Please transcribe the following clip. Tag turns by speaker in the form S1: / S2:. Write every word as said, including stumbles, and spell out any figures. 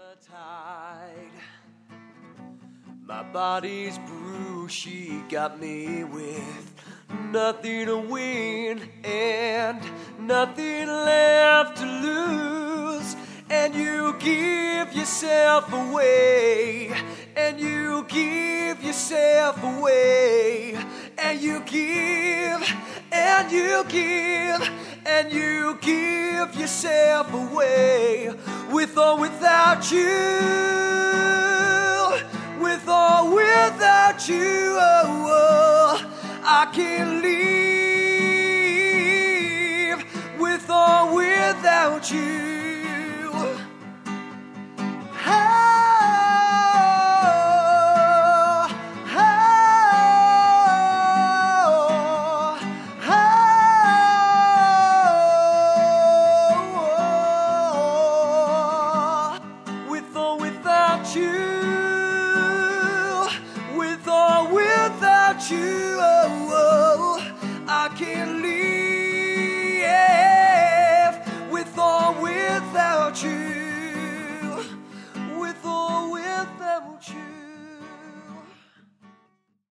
S1: the tide. My body's bruised, she got me with nothing to win and nothing left to lose. And you give yourself away, and you give yourself away, and you give, and you give, and you give yourself away. With or without you, with or without you, oh, oh, I can't leave. With or without you. You, with or without you.